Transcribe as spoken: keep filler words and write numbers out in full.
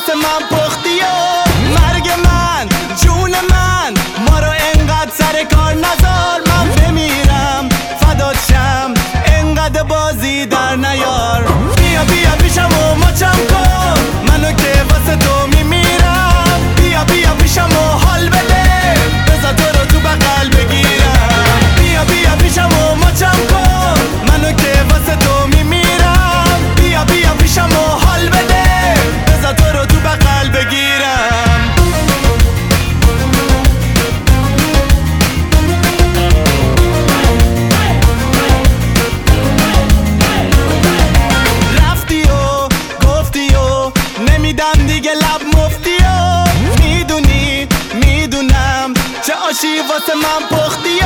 واسه من پختی و مرگ من جون من ما رو انقدر سر کار نذار، من بمیرم فدات شم انقدر بازی در نیار. بیا بیا پیشم و مچم کن منو که واسه تو میمیرم، بیا بیا پیشم و حال بده بذار تو رو تو بغل بگیرم. بیا بیا پیشم و مچم کن منو که واسه تو میمیرم، بیا بیا پیشم و حال بده بذار تو رو تو بغل بگیرم. رفتی و گفتی و نمیدم دیگه لب مفتی و میدونی میدونم چه آشی واسه من پختی